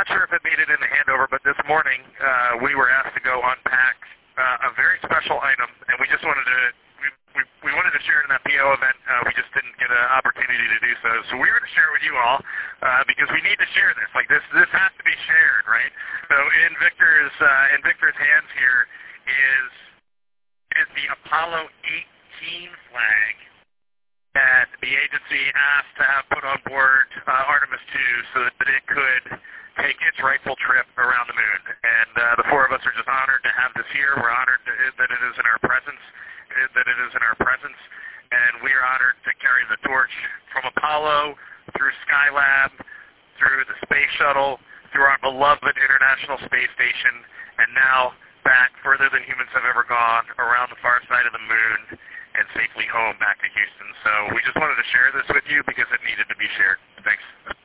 not sure if it made it in the handover, but this morning we were asked to go unpack a very special item, and we just wanted to we wanted to share it in that PO event. We just didn't get an opportunity to do so. So we were going to share it with you all because we need to share this. Like this has to be shared, right? So in Victor's hands here is the Apollo 18 flag that the agency asked to have put on board Artemis 2 so that it could take its rightful trip around the moon. And the four of us are just honored to have this here. We're honored that it is in our presence. And we are honored to carry the torch from Apollo through Skylab, through the space shuttle, through our beloved International Space Station, and now back further than humans have ever gone, around the far side of the moon, and safely home back to Houston. So we just wanted to share this with you because it needed to be shared. Thanks.